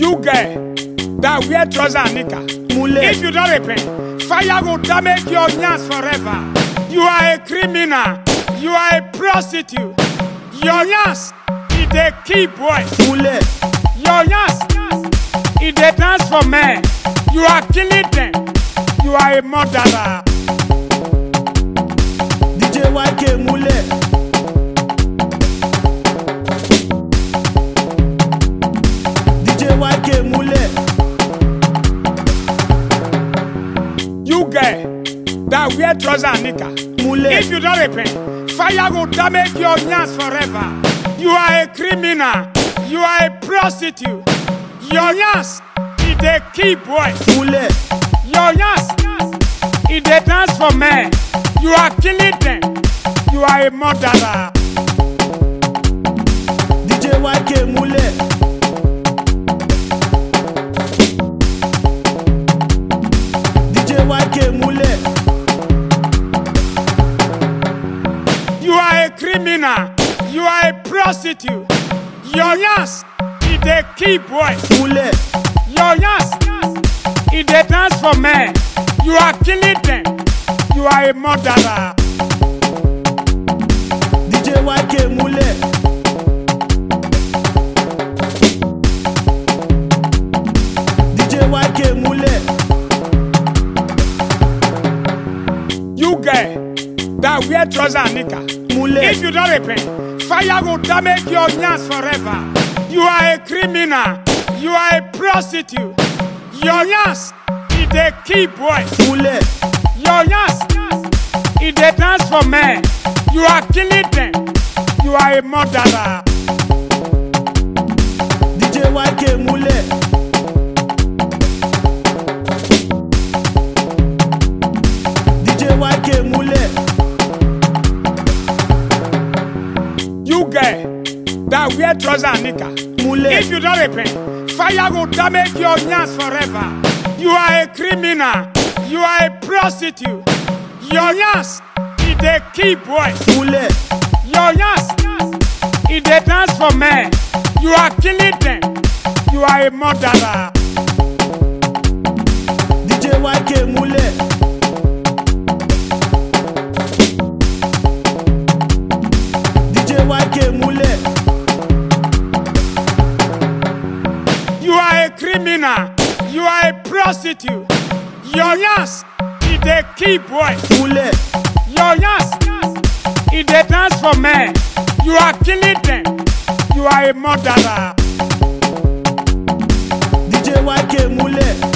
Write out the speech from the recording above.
You girl that wear trouser and knicker. If you don't repent, fire will damage your hands forever. You are a criminal. You are a prostitute. Your hands, they keep boys. Your hands, they dance for men. You are killing them. You are a murderer. DJ YK Mule. DJ YK Mule. You girl that wear trouser and knicker. If you don't repent, fire will damage your hands forever. You are a criminal. You are a prostitute. Your hands, they keep boys. Your hands, they dance for men. You are killing them. You are a murderer. DJ YK Mule. DJ YK Mule. You are a criminal. You are a prostitute. Your hands, they keep boys. Your hands, they dance for men. You are killing them. You are a murderer. DJ YK Mule. DJ YK Mule. You girl that wear trouser and knicker. If you don't repent, fire will damage your hands forever. You are a criminal. You are a prostitute. Your hands, they keep boys. Your hands, they dance for men. You are killing them. You are a murderer. DJ YK Mule. DJ YK Mule. You girl that wear trouser and knicker. If you don't repent, fire will damage your hands forever. You are a criminal. You are a prostitute. Your hands, they keep boys. Your hands, they dance for men. You are killing them. You are a murderer. DJ YK Mule. DJ YK Mule. You are a criminal. You are a prostitute. Your hands, they keep boys. Your hands, they dance for men. You are killing them. You are a murderer. DJ YK Mule.